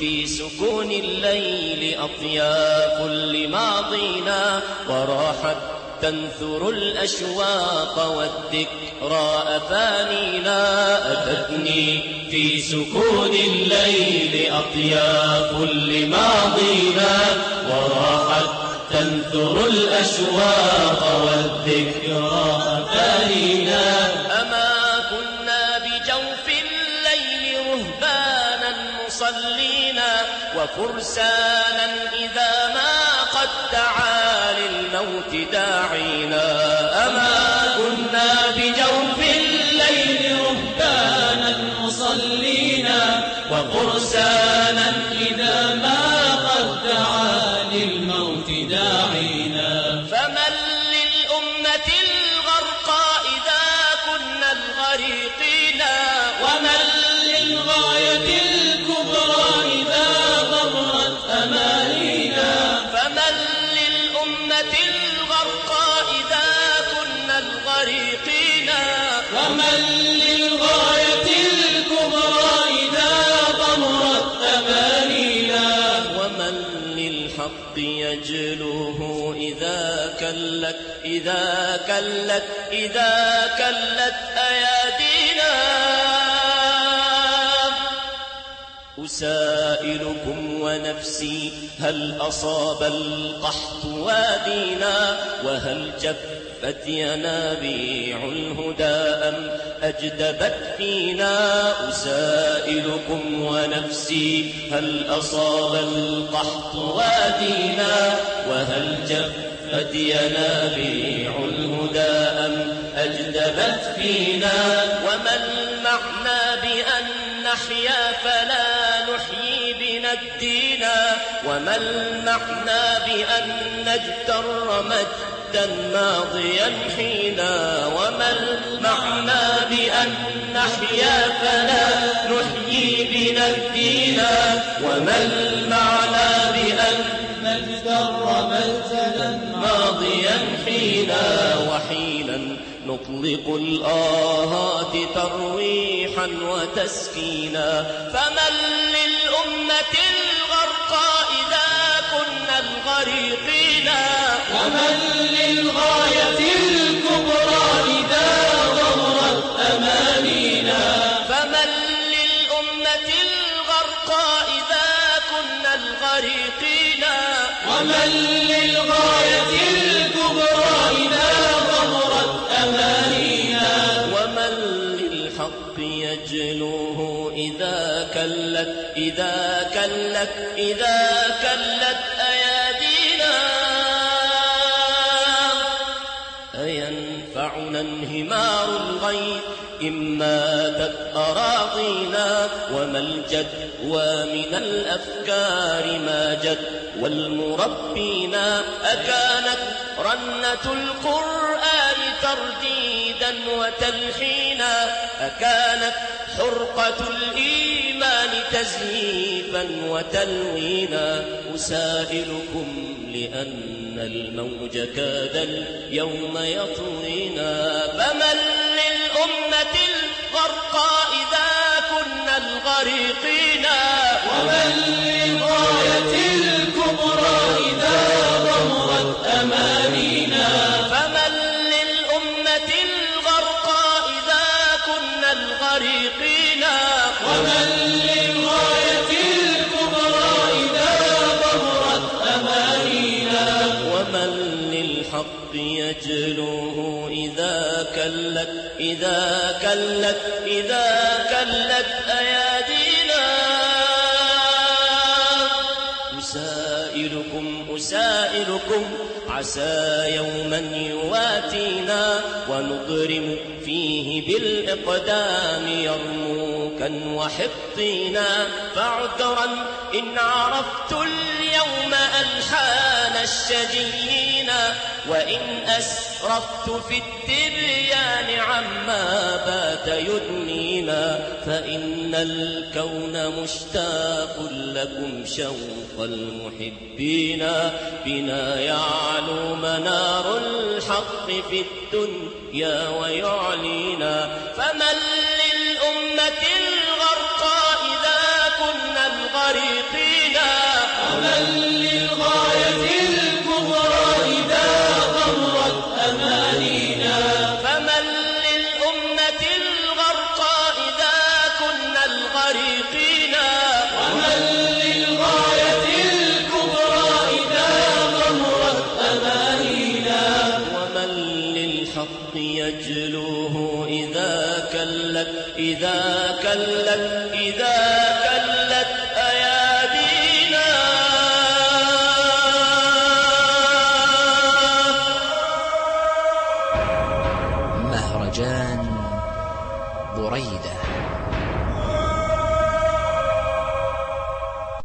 في سكون الليل أطياف لماضينا، وراحت تنثر الأشواق والذكرى أفانينا. أتتني في سكون الليل أطياف لماضينا، وراحت تنثر الأشواق والذكرى أفانينا. أما كنا بجوف الليل رهبانا مصلينا، وفرسانا إذا ما قد دعا للموت داعينا. أما كنا بجوف الليل رهبانا مصلينا، وفرسانا إذا ما قد دعا للموت داعينا. فمن للأمة الغرقاء إذا كنا الغريقين، ومن للغاية الكبرى إذا ضرت أمانينا. فمن للأمة الغرقاء إذا كنا الغريقين، ومن للغاية الكبرى إذا ضرت أمانينا. ومن للحق يجلوه إذا كلت أيادينا. أسائلكم ونفسي هل أصاب القحط وادينا، وهل جفت ينابيع الهدى أم أجدبت فينا. أسائلكم ونفسي هل أصاب القحط وادينا، وهل جفت ينابيع الهدى أم أجدبت فينا. وما المعنى بأن نحيا فلا نحيي بنا الدين، وما المعنى بأن نجتر مجدا ماضيا حينا. وما المعنى بأن نحيا فلا نحيي بنا الدين، وما المعنى بأن نجتر مجدا ماضيا حينا. وحينا نطلق الآهات ترويحا وتسكينا. فمن للأمة الغرقاء إذا كنا الغريقين، ومن للغاية الكبرى إذا ضرت أمانينا. فمن للأمة الغرقاء إذا كنا الغريقين، ومن للغاية الكبرى إذا ضرت أمانينا. ومن للحق يجلوه إذا كلت أيادينا. أينفعنا انهمار الغيث إن ماتت أراضينا، وما الجدوى من الأفكار ما جد والمربينا. أكانت رنة القرآن ترديدا وتلحينا، أكانت حرقة الإيمان تزييفا وتلوينا. أسائلكم لأن الموج كاد اليوم يطوينا. فمن للأمة الغرقاء إذا كنا الغريقين، ومن للغاية الكبرى إذا ضرت أمانينا. فمن للأمة الغرقاء إذا كنا الغريقين، ومن للغاية الكبرى إذا ضرت أمانينا. ومن للحق يجلوه إذا كلت أيادينا. أسائلكم عسى يوما يواتينا، ونضرم فيه بالإقدام يرموكا وحطينا. فاعذرا إن عرفت اليوم ألحان الشجيين، وإن أسرفت في التبيان عما بات يدنينا. فإن الكون مشتاق لكم شوق المحبين، بنا يعلو منار الحق في الدنيا ويعلينا. فمن للأمة الغرقاء إذا كنا الغريقين. ومن للغاية الكبرى إذا غرت أمانينا. فمن للأمة الغرقى إذا كنا الغريقين. ومن للغاية الكبرى إذا غرت أمانينا. ومن للحق يجلوه إذا كلت